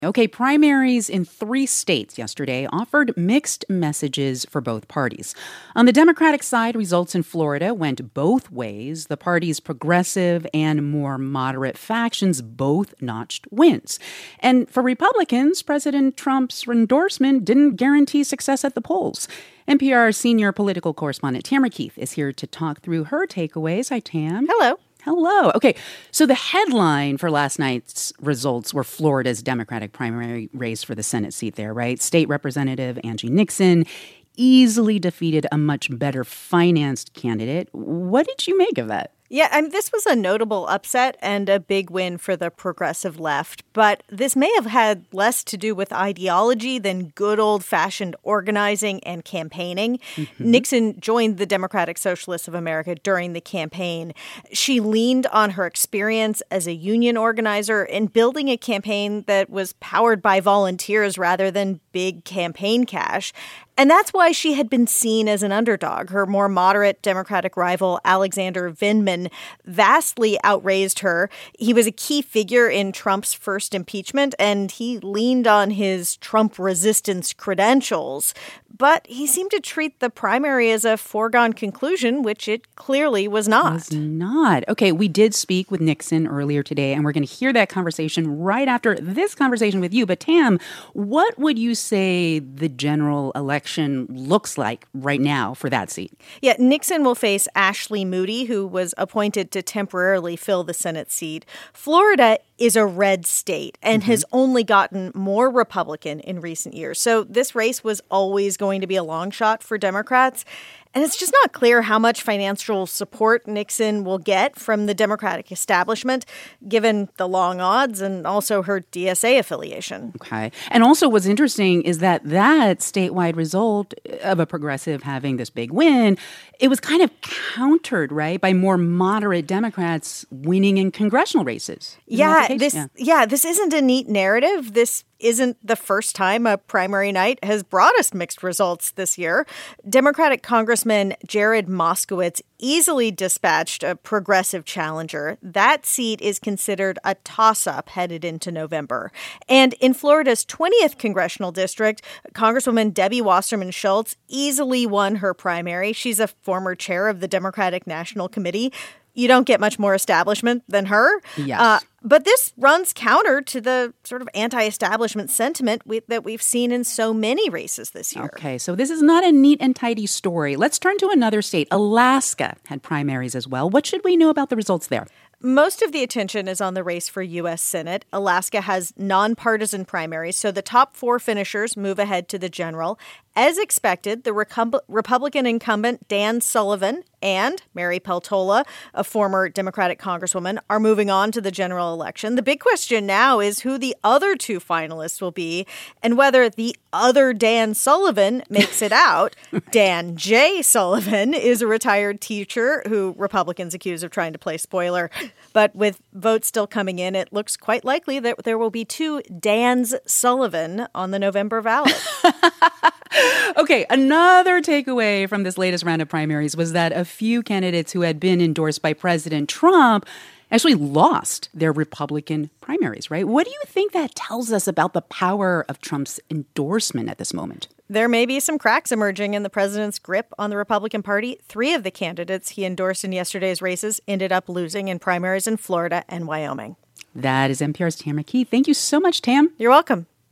Okay, primaries in 3 states yesterday offered mixed messages for both parties. On the Democratic side, results in Florida went both ways. The party's progressive and more moderate factions both notched wins. And for Republicans, President Trump's endorsement didn't guarantee success at the polls. NPR senior political correspondent Tamara Keith is here to talk through her takeaways. Hi, Tam. Hello. Hello. Okay, so the headline for last night's results were Florida's Democratic primary race for the Senate seat there, right? State Representative Angie Nixon easily defeated a much better financed candidate. What did you make of that? Yeah, this was a notable upset and a big win for the progressive left. But this may have had less to do with ideology than good old-fashioned organizing and campaigning. Mm-hmm. Nixon joined the Democratic Socialists of America during the campaign. She leaned on her experience as a union organizer in building a campaign that was powered by volunteers rather than big campaign cash. And that's why she had been seen as an underdog. Her more moderate Democratic rival, Alexander Vindman, vastly outraised her. He was a key figure in Trump's first impeachment, and he leaned on his Trump resistance credentials. But he seemed to treat the primary as a foregone conclusion, which it clearly was not. Was not. Okay, we did speak with Nixon earlier today, and we're going to hear that conversation right after this conversation with you. But Tam, what would you say the general election looks like right now for that seat? Yeah, Nixon will face Ashley Moody, who was appointed to temporarily fill the Senate seat. Florida is a red state and has only gotten more Republican in recent years. So this race was always going to be a long shot for Democrats. And it's just not clear how much financial support Nixon will get from the Democratic establishment, given the long odds and also her DSA affiliation. Okay. And also what's interesting is that statewide result of a progressive having this big win, it was kind of countered, right, by more moderate Democrats winning in congressional races. This isn't a neat narrative. This isn't the first time a primary night has brought us mixed results this year. Democratic Congressman Jared Moskowitz easily dispatched a progressive challenger. That seat is considered a toss-up headed into November. And in Florida's 20th congressional district, Congresswoman Debbie Wasserman Schultz easily won her primary. She's a former chair of the Democratic National Committee. You don't get much more establishment than her. Yes. But this runs counter to the sort of anti-establishment sentiment that we've seen in so many races this year. Okay, so this is not a neat and tidy story. Let's turn to another state. Alaska had primaries as well. What should we know about the results there? Most of the attention is on the race for U.S. Senate. Alaska has nonpartisan primaries, so the top 4 finishers move ahead to the general. As expected, the Republican incumbent Dan Sullivan and Mary Peltola, a former Democratic congresswoman, are moving on to the general election. The big question now is who the other 2 finalists will be and whether the other Dan Sullivan makes it out. Dan J. Sullivan is a retired teacher who Republicans accuse of trying to play spoiler. But with votes still coming in, it looks quite likely that there will be 2 Dans Sullivan on the November ballot. Okay, another takeaway from this latest round of primaries was that a few candidates who had been endorsed by President Trump actually lost their Republican primaries, right? What do you think that tells us about the power of Trump's endorsement at this moment? There may be some cracks emerging in the president's grip on the Republican Party. 3 of the candidates he endorsed in yesterday's races ended up losing in primaries in Florida and Wyoming. That is NPR's Tamara Keith. Thank you so much, Tam. You're welcome.